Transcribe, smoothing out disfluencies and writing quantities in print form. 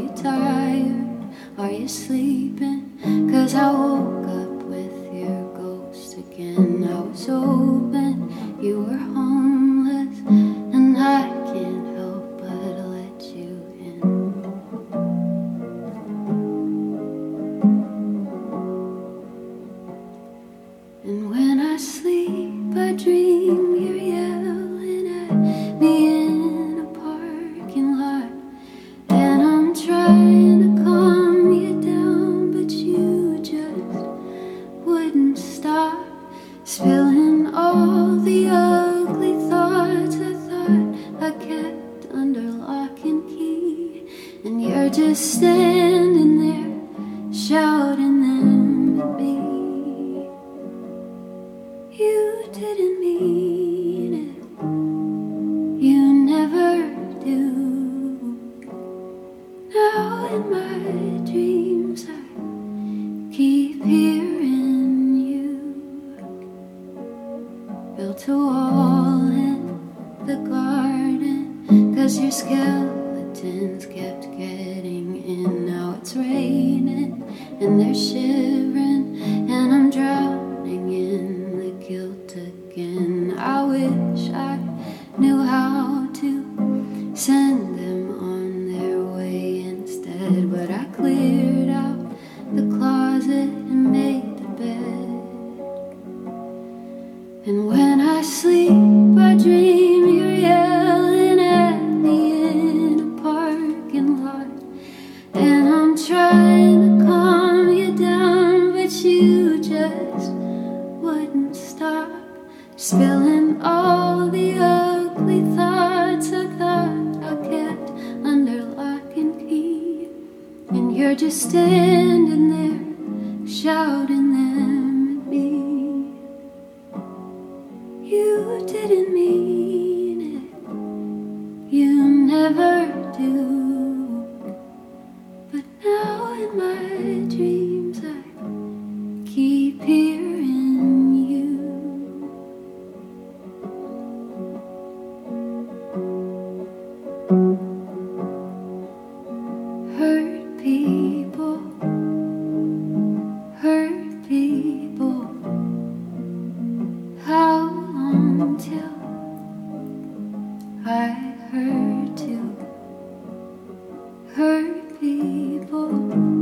you tired? Are you sleeping? 'Cause I woke up with your ghost again. I was hoping you were homeless, and I can't help but let you in. And when I sleep, I dream you're yelling at me in a parking lot, and I'm trying to calm you down, but you just wouldn't stop spilling all the ugly thoughts I thought I kept under lock and key. And you're just standing there shouting them at me. You didn't mean it, you never do. Now in my dreams I keep hearing you. Built a wall in the garden 'cause your skeletons kept getting in. Now it's raining and they're shivering, and I'm drowning in the guilt again. I wish I knew how to send them on their way instead, but I cleared out the closet and made the bed. And when I sleep, I dream you're yelling at me in a parking lot, and I'm trying to calm you down, but you just wouldn't stop spilling all the ugly thoughts I thought I kept under lock and key. And you're just standing there shouting them at me. You didn't mean it, you never do. But now in my dreams I keep hearing you. Hurt people, hurt people. How long till I hurt too? Hurt people.